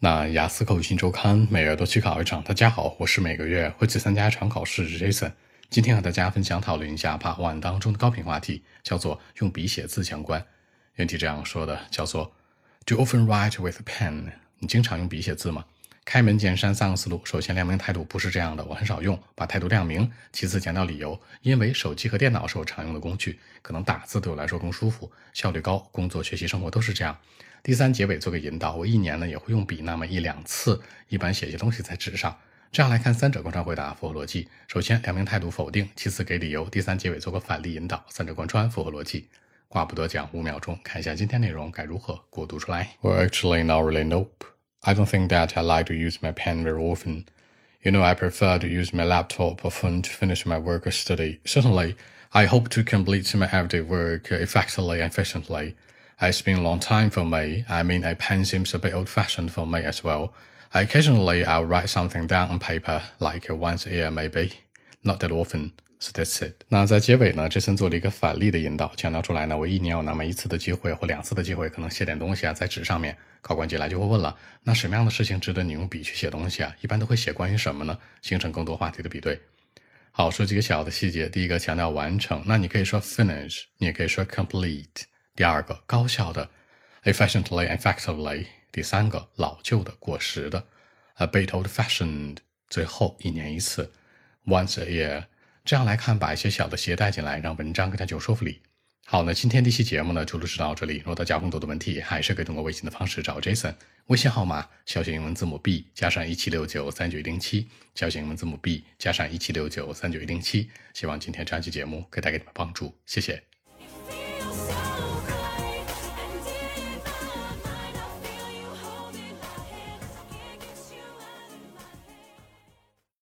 那雅思口语新周刊每月都去考一场。大家好，我是每个月会去参加一场考试的 Jason。今天和大家分享讨论一下 Part 1当中的高频话题，叫做用笔写字相关。原题这样说的，叫做 Do you often write with a pen？ 你经常用笔写字吗？开门见山三个思路。首先，亮明态度不是这样的，我很少用，把态度亮明。其次，讲到理由，因为手机和电脑是我常用的工具，可能打字对我来说更舒服，效率高，工作、学习、生活都是这样。第三，结尾做个引导，我一年呢也会用笔那么1-2次，一般写些东西在纸上。这样来看，三者贯穿回答，符合逻辑。首先，亮明态度否定，其次给理由，第三，结尾做个反例引导，三者贯穿，符合逻辑。话不多讲，5秒钟，看一下今天内容该如何过渡出来。Well, actually, not really, nope. I don't think that I like to use my pen very often. You know, I prefer to use my laptop or phone to finish my work or study. Certainly, I hope to complete my everyday work effectively and efficiently.It's been a long time for me. I mean, a pen seems a bit old-fashioned for me as well. Occasionally, I'll write something down on paper, like once a year maybe. Not that often, so that's it. 那在结尾呢，Jason做了一个反例的引导，强调出来呢，我一年有那么1次的机会或2次的机会，可能写点东西在纸上面。考官进来就会问了，那什么样的事情值得你用笔去写东西一般都会写关于什么呢？形成更多话题的比对。好，说几个小的细节。第一个，强调完成，那你可以说 finish， 你也可以说 complete。第二个，高效的 efficiently and effectively。 第三个，老旧的过时的 a bit old-fashioned。 最后1年1次 once a year。 这样来看，把一些小的携带进来，让文章更加具有说服力。好，那今天这期节目呢就录制到这里。如果大家有更多的问题，还是可以通过微信的方式找 Jason。 微信号码小写英文字母 B 加上176939107，小写英文字母 B 加上176939107。希望今天这期节目可以带给你们帮助，谢谢。